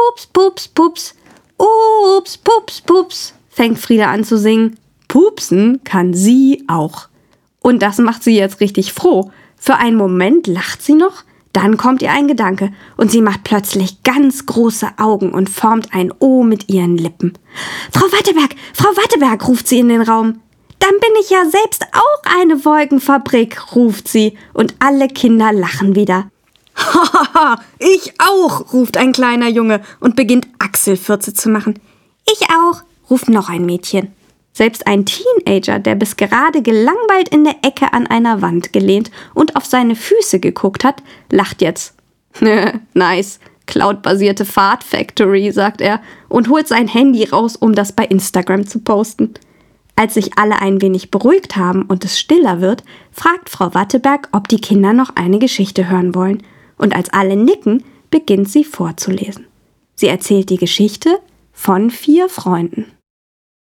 Pups, Pups, Pups. Ups, Pups, Pups, fängt Frieda an zu singen. Pupsen kann sie auch. Und das macht sie jetzt richtig froh. Für einen Moment lacht sie noch, dann kommt ihr ein Gedanke und sie macht plötzlich ganz große Augen und formt ein O mit ihren Lippen. Frau Watteberg, ruft sie in den Raum. Dann bin ich ja selbst auch eine Wolkenfabrik, ruft sie und alle Kinder lachen wieder. Hahaha, ich auch, ruft ein kleiner Junge und beginnt Achselfürze zu machen. Ich auch, ruft noch ein Mädchen. Selbst ein Teenager, der bis gerade gelangweilt in der Ecke an einer Wand gelehnt und auf seine Füße geguckt hat, lacht jetzt. Nice, Cloud-basierte Fart Factory, sagt er und holt sein Handy raus, um das bei Instagram zu posten. Als sich alle ein wenig beruhigt haben und es stiller wird, fragt Frau Watteberg, ob die Kinder noch eine Geschichte hören wollen. Und als alle nicken, beginnt sie vorzulesen. Sie erzählt die Geschichte von 4 Freunden.